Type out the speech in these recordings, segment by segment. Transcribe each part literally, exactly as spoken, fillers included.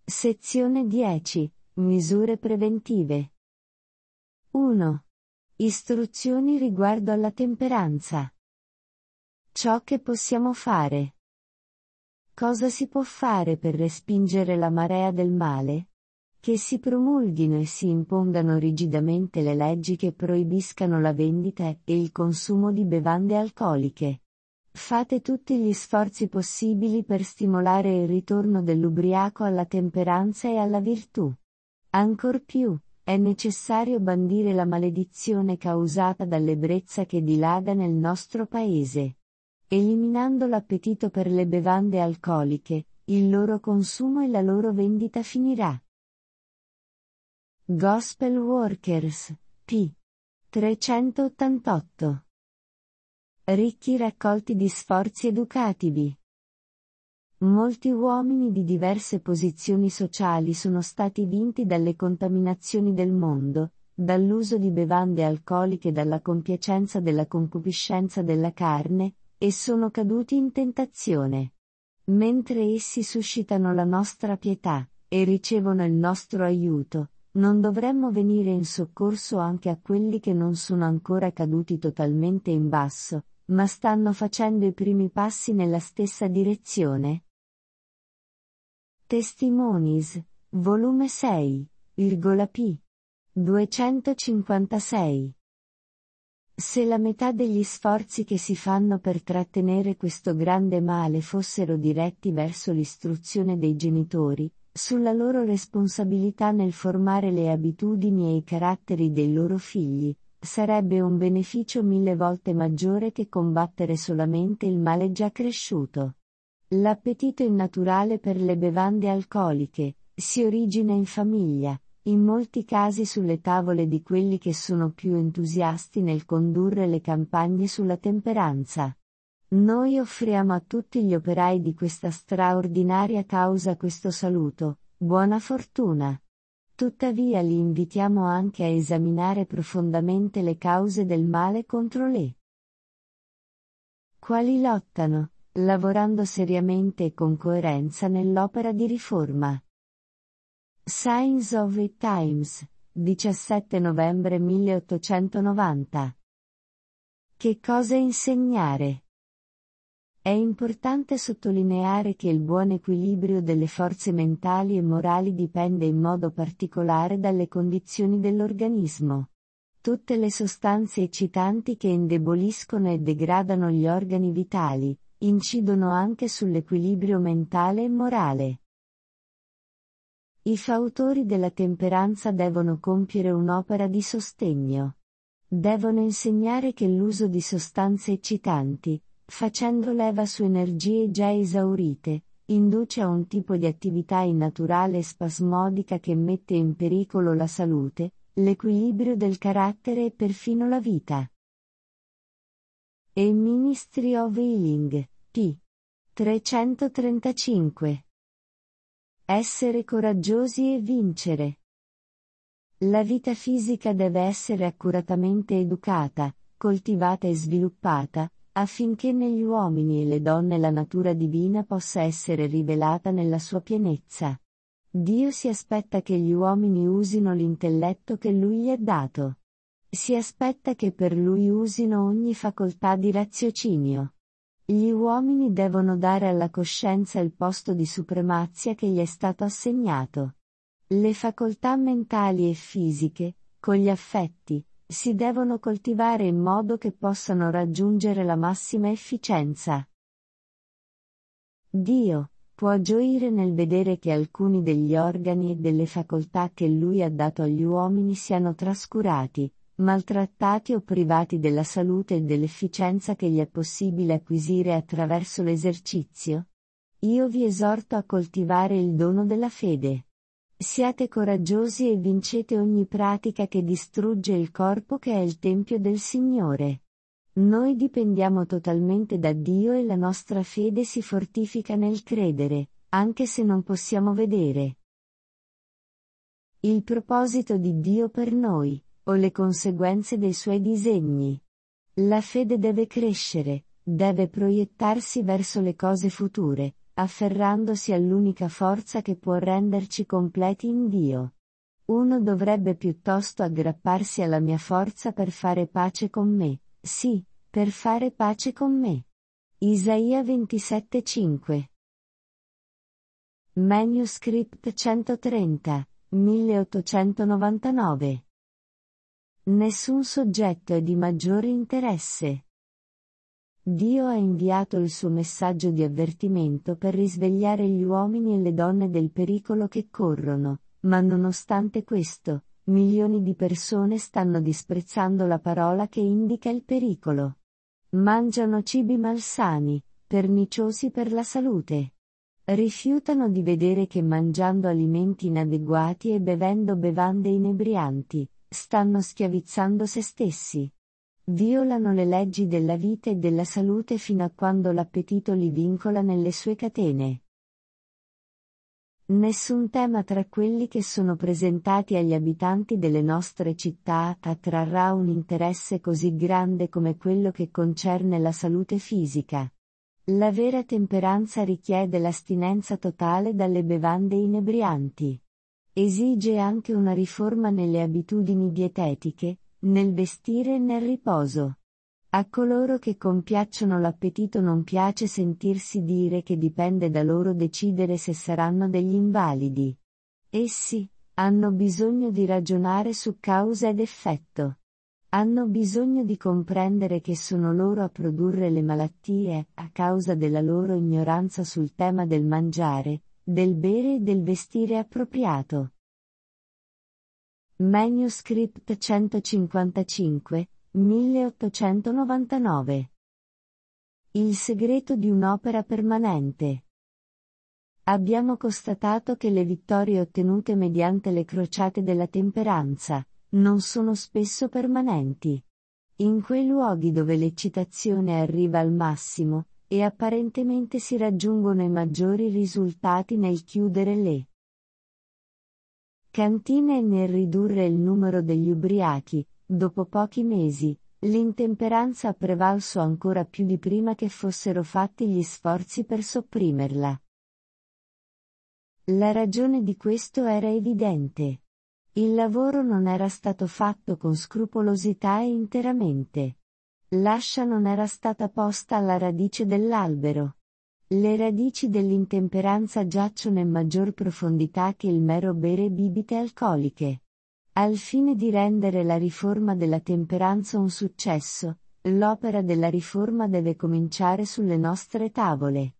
Sezione dieci. Misure preventive. uno. Istruzioni riguardo alla temperanza. Ciò che possiamo fare. Cosa si può fare per respingere la marea del male? Che si promulghino e si impongano rigidamente le leggi che proibiscano la vendita e il consumo di bevande alcoliche. Fate tutti gli sforzi possibili per stimolare il ritorno dell'ubriaco alla temperanza e alla virtù. Ancor più, è necessario bandire la maledizione causata dall'ebbrezza che dilaga nel nostro paese. Eliminando l'appetito per le bevande alcoliche, il loro consumo e la loro vendita finirà. Gospel Workers, p. trecentottantotto. Ricchi raccolti di sforzi educativi. Molti uomini di diverse posizioni sociali sono stati vinti dalle contaminazioni del mondo, dall'uso di bevande alcoliche e dalla compiacenza della concupiscenza della carne, e sono caduti in tentazione. Mentre essi suscitano la nostra pietà, e ricevono il nostro aiuto, non dovremmo venire in soccorso anche a quelli che non sono ancora caduti totalmente in basso, ma stanno facendo i primi passi nella stessa direzione? Testimonies, volume sei, p. duecentocinquantasei. Se la metà degli sforzi che si fanno per trattenere questo grande male fossero diretti verso l'istruzione dei genitori, sulla loro responsabilità nel formare le abitudini e i caratteri dei loro figli, sarebbe un beneficio mille volte maggiore che combattere solamente il male già cresciuto. L'appetito innaturale per le bevande alcoliche si origina in famiglia, in molti casi sulle tavole di quelli che sono più entusiasti nel condurre le campagne sulla temperanza. Noi offriamo a tutti gli operai di questa straordinaria causa questo saluto, buona fortuna. Tuttavia li invitiamo anche a esaminare profondamente le cause del male contro le quali lottano, lavorando seriamente e con coerenza nell'opera di riforma. Signs of the Times, diciassette novembre milleottocentonovanta. Che cosa insegnare? È importante sottolineare che il buon equilibrio delle forze mentali e morali dipende in modo particolare dalle condizioni dell'organismo. Tutte le sostanze eccitanti che indeboliscono e degradano gli organi vitali, incidono anche sull'equilibrio mentale e morale. I fautori della temperanza devono compiere un'opera di sostegno. Devono insegnare che l'uso di sostanze eccitanti, facendo leva su energie già esaurite, induce a un tipo di attività innaturale e spasmodica che mette in pericolo la salute, l'equilibrio del carattere e perfino la vita. A Ministry of Healing, p. trecentotrentacinque. Essere coraggiosi e vincere. La vita fisica deve essere accuratamente educata, coltivata e sviluppata, affinché negli uomini e le donne la natura divina possa essere rivelata nella sua pienezza. Dio si aspetta che gli uomini usino l'intelletto che Lui gli ha dato. Si aspetta che per Lui usino ogni facoltà di raziocinio. Gli uomini devono dare alla coscienza il posto di supremazia che gli è stato assegnato. Le facoltà mentali e fisiche, con gli affetti, si devono coltivare in modo che possano raggiungere la massima efficienza. Dio può gioire nel vedere che alcuni degli organi e delle facoltà che Lui ha dato agli uomini siano trascurati, maltrattati o privati della salute e dell'efficienza che gli è possibile acquisire attraverso l'esercizio? Io vi esorto a coltivare il dono della fede. Siate coraggiosi e vincete ogni pratica che distrugge il corpo che è il Tempio del Signore. Noi dipendiamo totalmente da Dio e la nostra fede si fortifica nel credere, anche se non possiamo vedere. Il proposito di Dio per noi, o le conseguenze dei Suoi disegni. La fede deve crescere, deve proiettarsi verso le cose future, afferrandosi all'unica forza che può renderci completi in Dio. Uno dovrebbe piuttosto aggrapparsi alla mia forza per fare pace con me, sì, per fare pace con me. Isaia ventisette cinque. Manuscript centotrenta, milleottocentonovantanove. Nessun soggetto è di maggiore interesse. Dio ha inviato il suo messaggio di avvertimento per risvegliare gli uomini e le donne del pericolo che corrono, ma nonostante questo, milioni di persone stanno disprezzando la parola che indica il pericolo. Mangiano cibi malsani, perniciosi per la salute. Rifiutano di vedere che mangiando alimenti inadeguati e bevendo bevande inebrianti, stanno schiavizzando se stessi. Violano le leggi della vita e della salute fino a quando l'appetito li vincola nelle sue catene. Nessun tema tra quelli che sono presentati agli abitanti delle nostre città attrarrà un interesse così grande come quello che concerne la salute fisica. La vera temperanza richiede l'astinenza totale dalle bevande inebrianti. Esige anche una riforma nelle abitudini dietetiche, nel vestire e nel riposo. A coloro che compiacciono l'appetito non piace sentirsi dire che dipende da loro decidere se saranno degli invalidi. Essi hanno bisogno di ragionare su causa ed effetto. Hanno bisogno di comprendere che sono loro a produrre le malattie, a causa della loro ignoranza sul tema del mangiare, del bere e del vestire appropriato. Manuscript centocinquantacinque, milleottocentonovantanove. Il segreto di un'opera permanente. Abbiamo constatato che le vittorie ottenute mediante le crociate della temperanza non sono spesso permanenti. In quei luoghi dove l'eccitazione arriva al massimo, e apparentemente si raggiungono i maggiori risultati nel chiudere le cantine e nel ridurre il numero degli ubriachi, dopo pochi mesi, l'intemperanza ha prevalso ancora più di prima che fossero fatti gli sforzi per sopprimerla. La ragione di questo era evidente. Il lavoro non era stato fatto con scrupolosità e interamente. L'ascia non era stata posta alla radice dell'albero. Le radici dell'intemperanza giacciono in maggior profondità che il mero bere bibite alcoliche. Al fine di rendere la riforma della temperanza un successo, l'opera della riforma deve cominciare sulle nostre tavole.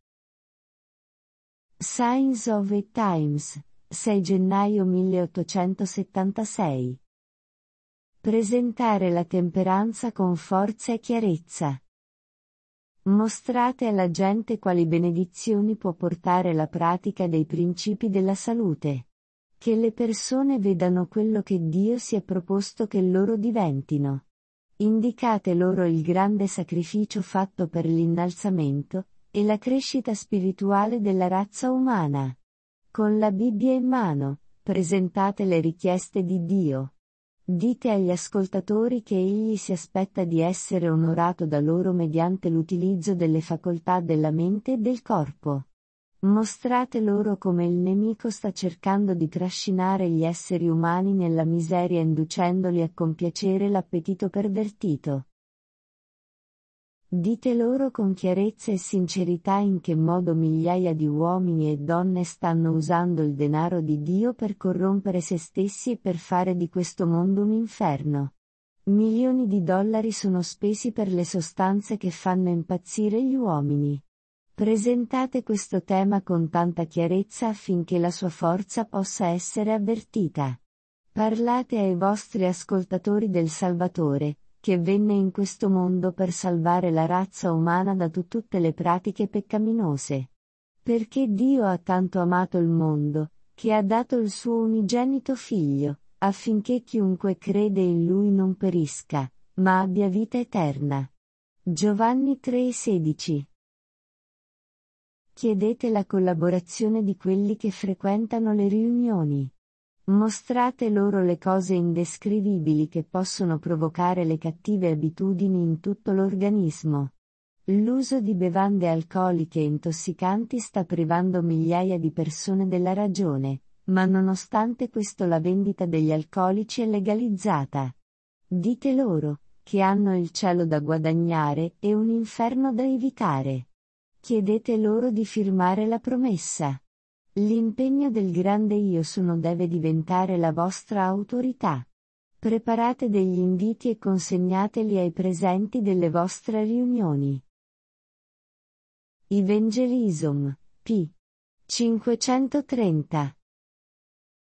Signs of the Times, sei gennaio milleottocentosettantasei. Presentare la temperanza con forza e chiarezza. Mostrate alla gente quali benedizioni può portare la pratica dei principi della salute. Che le persone vedano quello che Dio si è proposto che loro diventino. Indicate loro il grande sacrificio fatto per l'innalzamento e la crescita spirituale della razza umana. Con la Bibbia in mano, presentate le richieste di Dio. Dite agli ascoltatori che egli si aspetta di essere onorato da loro mediante l'utilizzo delle facoltà della mente e del corpo. Mostrate loro come il nemico sta cercando di trascinare gli esseri umani nella miseria inducendoli a compiacere l'appetito pervertito. Dite loro con chiarezza e sincerità in che modo migliaia di uomini e donne stanno usando il denaro di Dio per corrompere se stessi e per fare di questo mondo un inferno. Milioni di dollari sono spesi per le sostanze che fanno impazzire gli uomini. Presentate questo tema con tanta chiarezza affinché la sua forza possa essere avvertita. Parlate ai vostri ascoltatori del Salvatore, che venne in questo mondo per salvare la razza umana da tu- tutte le pratiche peccaminose. Perché Dio ha tanto amato il mondo, che ha dato il suo unigenito Figlio, affinché chiunque crede in Lui non perisca, ma abbia vita eterna. Giovanni tre sedici. Chiedete la collaborazione di quelli che frequentano le riunioni. Mostrate loro le cose indescrivibili che possono provocare le cattive abitudini in tutto l'organismo. L'uso di bevande alcoliche e intossicanti sta privando migliaia di persone della ragione, ma nonostante questo la vendita degli alcolici è legalizzata. Dite loro, che hanno il cielo da guadagnare e un inferno da evitare. Chiedete loro di firmare la promessa. L'impegno del grande Io Sono deve diventare la vostra autorità. Preparate degli inviti e consegnateli ai presenti delle vostre riunioni. Evangelism, p. cinquecentotrenta.